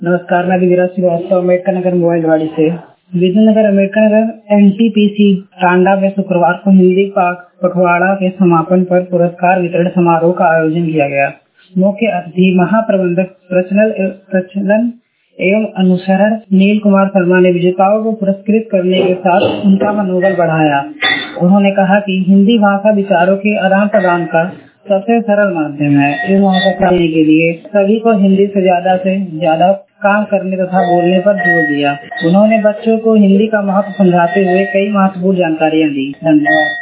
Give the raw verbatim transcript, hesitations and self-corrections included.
नमस्कार, मैं विराज श्रीवास्तव अम्बेडकर नगर मोबाइल गाड़ी से Vijay Nagar Ambedkar Nagar N T P C Tanda में शुक्रवार को हिंदी पाक पखवाड़ा के समापन पर पुरस्कार वितरण समारोह का आयोजन किया गया। मुख्य अतिथि महाप्रबंधक प्रचलन प्रचलन एवं अनुसरण नील कुमार शर्मा ने विजेताओं को पुरस्कृत करने के साथ उनका मनोबल बढ़ाया। उन्होंने कहा कि हिंदी भाषा विचारों के आदान प्रदान का सबसे सरल माध्यम है। इस भाषा करने के लिए सभी को हिंदी से ज्यादा से ज्यादा काम करने तथा बोलने पर जोर दिया। उन्होंने बच्चों को हिंदी का महत्व समझाते हुए कई महत्वपूर्ण जानकारियां दी। धन्यवाद।